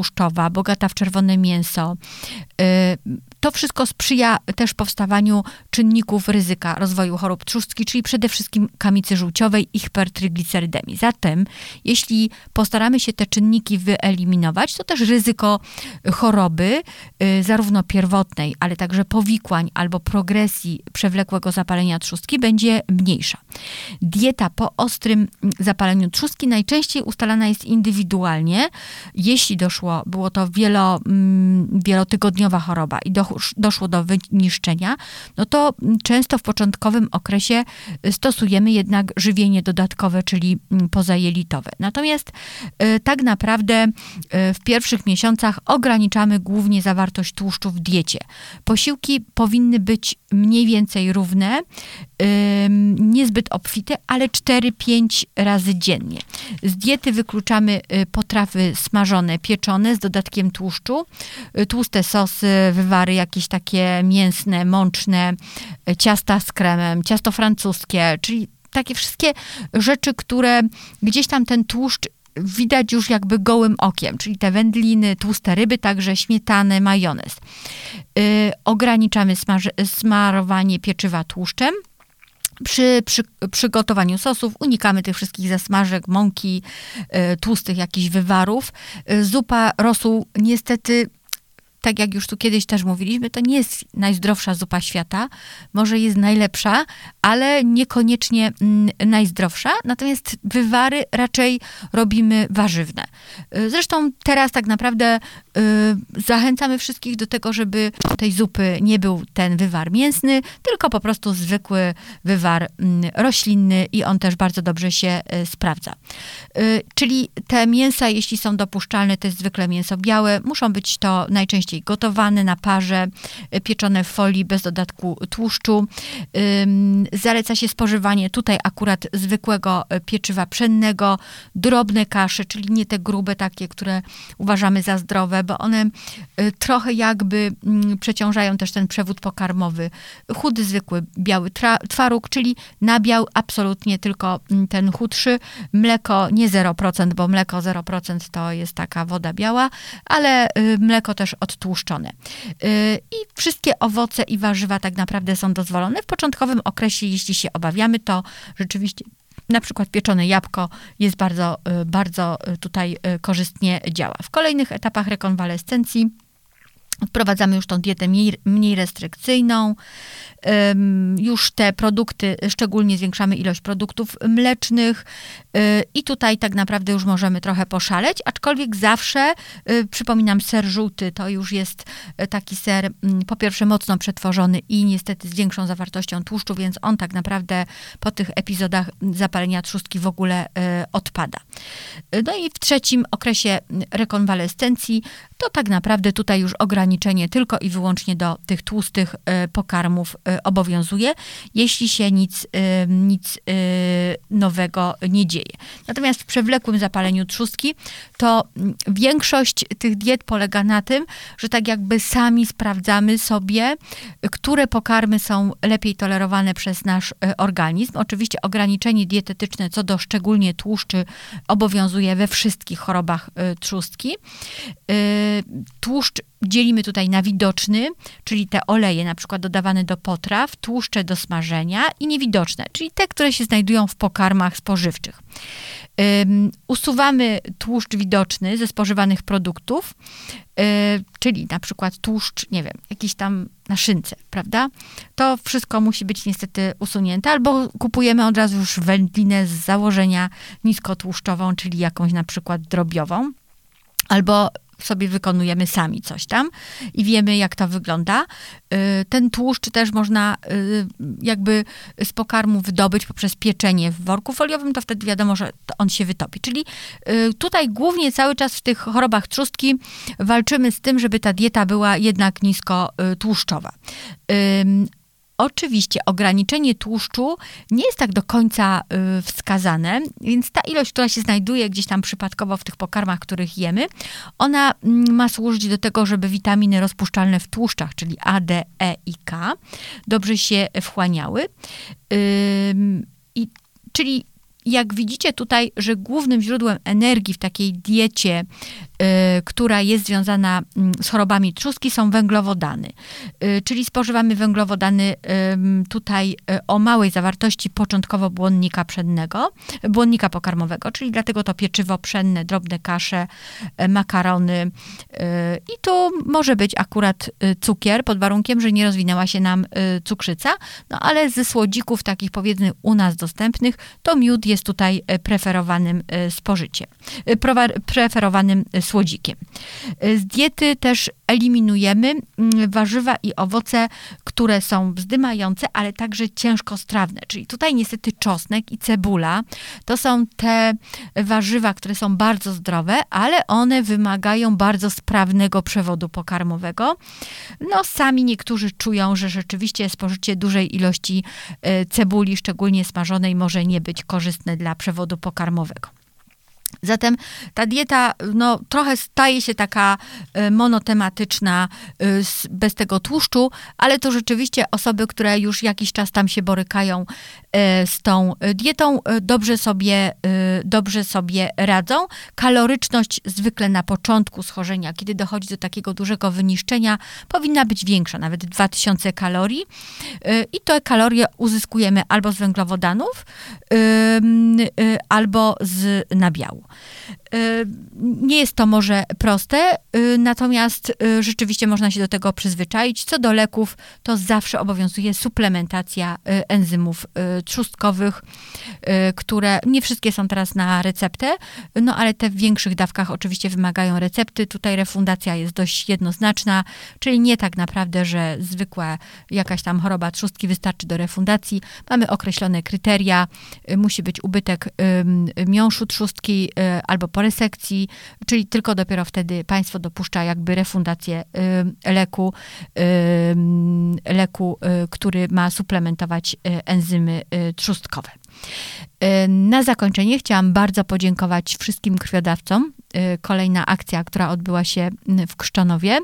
bogatotłuszczowa, bogata w czerwone mięso. To wszystko sprzyja też powstawaniu czynników ryzyka rozwoju chorób trzustki, czyli przede wszystkim kamicy żółciowej i hipertriglicerydemii. Zatem, jeśli postaramy się te czynniki wyeliminować, to też ryzyko choroby, zarówno pierwotnej, ale także powikłań albo progresji przewlekłego zapalenia trzustki będzie mniejsza. Dieta po ostrym zapaleniu trzustki najczęściej ustalana jest indywidualnie. Jeśli doszło, było to wielo, wielotygodniowa choroba i doszło do wyniszczenia, no to często w początkowym okresie stosujemy jednak żywienie dodatkowe, czyli pozajelitowe. Natomiast tak naprawdę w pierwszych miesiącach ograniczamy głównie zawartość tłuszczu w diecie. Posiłki powinny być mniej więcej równe, niezbyt obfite, ale cztery pięć razy dziennie. Z diety wykluczamy potrawy smażone, pieczone z dodatkiem tłuszczu, tłuste sosy, wywary jakieś takie mięsne, mączne, ciasta z kremem, ciasto francuskie, czyli takie wszystkie rzeczy, które gdzieś tam ten tłuszcz widać już jakby gołym okiem, czyli te wędliny, tłuste ryby, także śmietanę, majonez. Yy, ograniczamy smaż- smarowanie pieczywa tłuszczem. Przy, przy przygotowaniu sosów unikamy tych wszystkich zasmażek, mąki, yy, tłustych jakichś wywarów. Yy, zupa, rosół niestety, tak jak już tu kiedyś też mówiliśmy, to nie jest najzdrowsza zupa świata. Może jest najlepsza, ale niekoniecznie mm, najzdrowsza. Natomiast wywary raczej robimy warzywne. Zresztą teraz tak naprawdę y, zachęcamy wszystkich do tego, żeby tej zupy nie był ten wywar mięsny, tylko po prostu zwykły wywar y, roślinny i on też bardzo dobrze się y, sprawdza. Y, czyli te mięsa, jeśli są dopuszczalne, to jest zwykle mięso białe. Muszą być to najczęściej gotowane na parze, pieczone w folii bez dodatku tłuszczu. Zaleca się spożywanie tutaj akurat zwykłego pieczywa pszennego, drobne kasze, czyli nie te grube takie, które uważamy za zdrowe, bo one trochę jakby przeciążają też ten przewód pokarmowy. Chudy, zwykły biały twaróg, czyli nabiał absolutnie tylko ten chudszy. Mleko nie zero procent, bo mleko zero procent to jest taka woda biała, ale mleko też odtłuszczone. I wszystkie owoce i warzywa tak naprawdę są dozwolone. W początkowym okresie, jeśli się obawiamy, to rzeczywiście na przykład pieczone jabłko jest bardzo, bardzo tutaj korzystnie działa. W kolejnych etapach rekonwalescencji wprowadzamy już tą dietę mniej, mniej restrykcyjną. Już te produkty, szczególnie zwiększamy ilość produktów mlecznych i tutaj tak naprawdę już możemy trochę poszaleć, aczkolwiek zawsze, przypominam, ser żółty to już jest taki ser po pierwsze mocno przetworzony i niestety z większą zawartością tłuszczu, więc on tak naprawdę po tych epizodach zapalenia trzustki w ogóle odpada. No i w trzecim okresie rekonwalescencji to tak naprawdę tutaj już ograniczenie tylko i wyłącznie do tych tłustych pokarmów obowiązuje, jeśli się nic, nic nowego nie dzieje. Natomiast w przewlekłym zapaleniu trzustki to większość tych diet polega na tym, że tak jakby sami sprawdzamy sobie, które pokarmy są lepiej tolerowane przez nasz organizm. Oczywiście ograniczenie dietetyczne co do szczególnie tłuszczy obowiązuje we wszystkich chorobach trzustki. Tłuszcz dzielimy tutaj na widoczny, czyli te oleje na przykład dodawane do potraw, tłuszcze do smażenia i niewidoczne, czyli te, które się znajdują w pokarmach spożywczych. Um, usuwamy tłuszcz widoczny ze spożywanych produktów, yy, czyli na przykład tłuszcz, nie wiem, jakiś tam na szynce, prawda? To wszystko musi być niestety usunięte, albo kupujemy od razu już wędlinę z założenia niskotłuszczową, czyli jakąś na przykład drobiową, albo sobie wykonujemy sami coś tam i wiemy, jak to wygląda. Ten tłuszcz też można jakby z pokarmu wydobyć poprzez pieczenie w worku foliowym, to wtedy wiadomo, że on się wytopi. Czyli tutaj głównie cały czas w tych chorobach trzustki walczymy z tym, żeby ta dieta była jednak niskotłuszczowa. Oczywiście ograniczenie tłuszczu nie jest tak do końca y, wskazane, więc ta ilość, która się znajduje gdzieś tam przypadkowo w tych pokarmach, których jemy, ona y, ma służyć do tego, żeby witaminy rozpuszczalne w tłuszczach, czyli A, D, E i K, dobrze się wchłaniały. Y, i, czyli jak widzicie tutaj, że głównym źródłem energii w takiej diecie która jest związana z chorobami trzustki, są węglowodany. Czyli spożywamy węglowodany tutaj o małej zawartości początkowo błonnika pszennego, błonnika pokarmowego, czyli dlatego to pieczywo pszenne, drobne kasze, makarony i tu może być akurat cukier, pod warunkiem, że nie rozwinęła się nam cukrzyca, no ale ze słodzików takich powiedzmy u nas dostępnych, to miód jest tutaj preferowanym spożyciem, preferowanym słodzikiem. Z diety też eliminujemy warzywa i owoce, które są wzdymające, ale także ciężkostrawne, czyli tutaj niestety czosnek i cebula to są te warzywa, które są bardzo zdrowe, ale one wymagają bardzo sprawnego przewodu pokarmowego. No sami niektórzy czują, że rzeczywiście spożycie dużej ilości cebuli, szczególnie smażonej, może nie być korzystne dla przewodu pokarmowego. Zatem ta dieta no, trochę staje się taka monotematyczna, bez tego tłuszczu, ale to rzeczywiście osoby, które już jakiś czas tam się borykają z tą dietą, dobrze sobie, dobrze sobie radzą. Kaloryczność zwykle na początku schorzenia, kiedy dochodzi do takiego dużego wyniszczenia, powinna być większa, nawet dwa tysiące kalorii. I te kalorie uzyskujemy albo z węglowodanów, albo z nabiału. Nie jest to może proste, natomiast rzeczywiście można się do tego przyzwyczaić. Co do leków, to zawsze obowiązuje suplementacja enzymów trzustkowych, które nie wszystkie są teraz na receptę, no ale te w większych dawkach oczywiście wymagają recepty. Tutaj refundacja jest dość jednoznaczna, czyli nie tak naprawdę, że zwykła jakaś tam choroba trzustki wystarczy do refundacji. Mamy określone kryteria, musi być ubytek miąższu trzustki albo po resekcji, czyli tylko dopiero wtedy państwo dopuszcza jakby refundację leku, leku, który ma suplementować enzymy trzustkowe. Na zakończenie chciałam bardzo podziękować wszystkim krwiodawcom. Kolejna akcja, która odbyła się w Krzczonowie.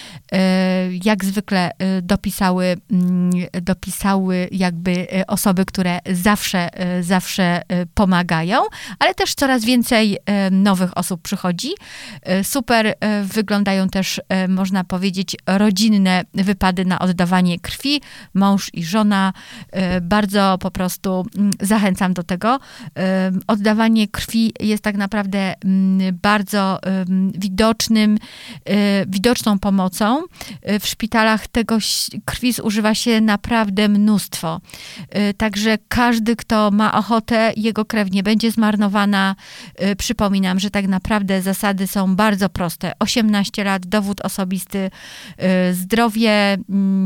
Jak zwykle dopisały, dopisały jakby osoby, które zawsze, zawsze pomagają, ale też coraz więcej nowych osób przychodzi. Super wyglądają też, można powiedzieć, rodzinne wypady na oddawanie krwi. Mąż i żona. Bardzo po prostu zachęcam do tego. Oddawanie krwi jest tak naprawdę bardzo bardzo widocznym, widoczną pomocą. W szpitalach tego krwi zużywa się naprawdę mnóstwo. Także każdy, kto ma ochotę, jego krew nie będzie zmarnowana. Przypominam, że tak naprawdę zasady są bardzo proste. osiemnaście lat, dowód osobisty, zdrowie.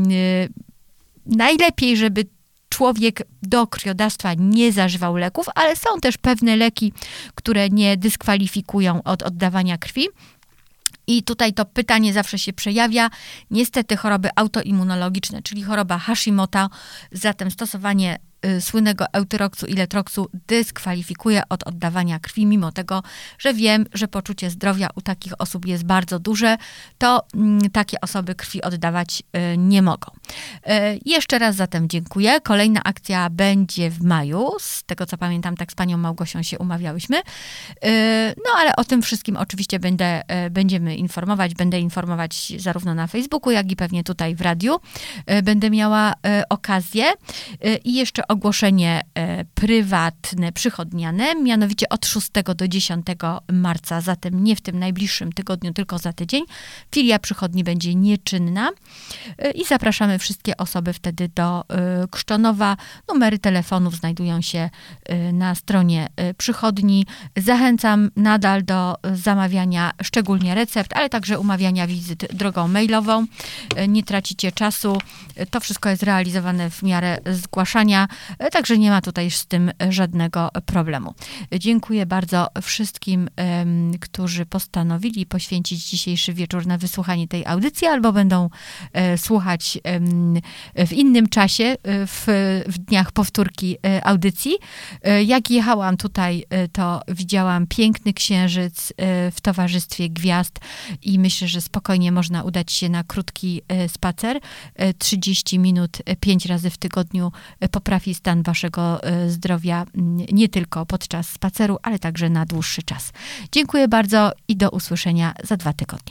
Najlepiej, żeby człowiek do krwiodawstwa nie zażywał leków, ale są też pewne leki, które nie dyskwalifikują od oddawania krwi. I tutaj to pytanie zawsze się przejawia. Niestety choroby autoimmunologiczne, czyli choroba Hashimoto, zatem stosowanie y, słynnego eutyroksu i letroksu dyskwalifikuje od oddawania krwi, mimo tego, że wiem, że poczucie zdrowia u takich osób jest bardzo duże, to y, takie osoby krwi oddawać y, nie mogą. Y, jeszcze raz zatem dziękuję. Kolejna akcja będzie w maju. Z tego co pamiętam, tak z panią Małgosią się umawiałyśmy. Y, no ale o tym wszystkim oczywiście będę, y, będziemy informować. Będę informować zarówno na Facebooku, jak i pewnie tutaj w radiu. Y, będę miała y, okazję. Y, I jeszcze ogłoszenie y, prywatne, przychodniane, mianowicie od szóstego do dziesiątego marca, zatem nie w tym najbliższym tygodniu, tylko za tydzień. Filia przychodni będzie nieczynna y, i zapraszamy wszystkie osoby wtedy do y, Krzczonowa. Numery telefonów znajdują się y, na stronie y, przychodni. Zachęcam nadal do zamawiania szczególnie recept, ale także umawiania wizyt drogą mailową. Y, nie tracicie czasu. Y, to wszystko jest realizowane w miarę zgłaszania, y, także nie ma tutaj z tym żadnego problemu. Y, dziękuję bardzo wszystkim, y, którzy postanowili poświęcić dzisiejszy wieczór na wysłuchanie tej audycji, albo będą y, słuchać y, w innym czasie, y, w, w dniach powtórki y, audycji. Y, jak jechałam tutaj, y, to widziałam piękny księżyc y, w towarzystwie gwiazd i myślę, że spokojnie można udać się na krótki y, spacer. Y, trzydzieści minut, y, pięć razy w tygodniu y, poprawi poprawi stan waszego zdrowia nie tylko podczas spaceru, ale także na dłuższy czas. Dziękuję bardzo i do usłyszenia za dwa tygodnie.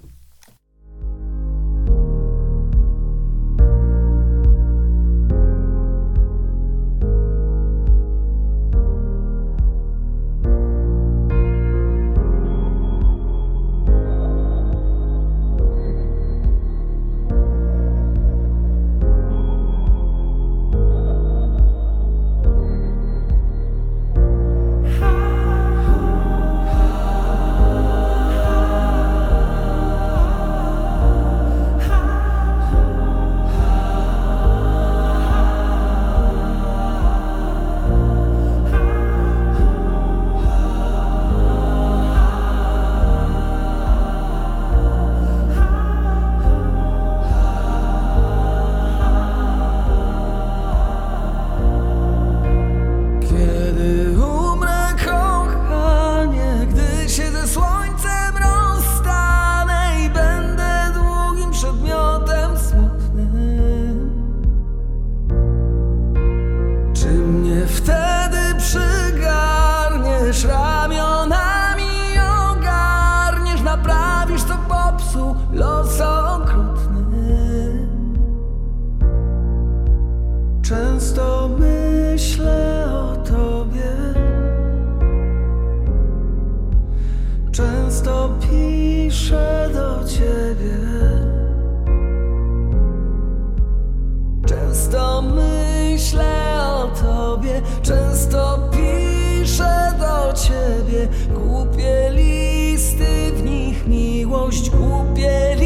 Los okrutny. Często myślę o tobie, często piszę do ciebie, często myślę o tobie, często piszę do ciebie. Głupie listy, w nich miłość, głupie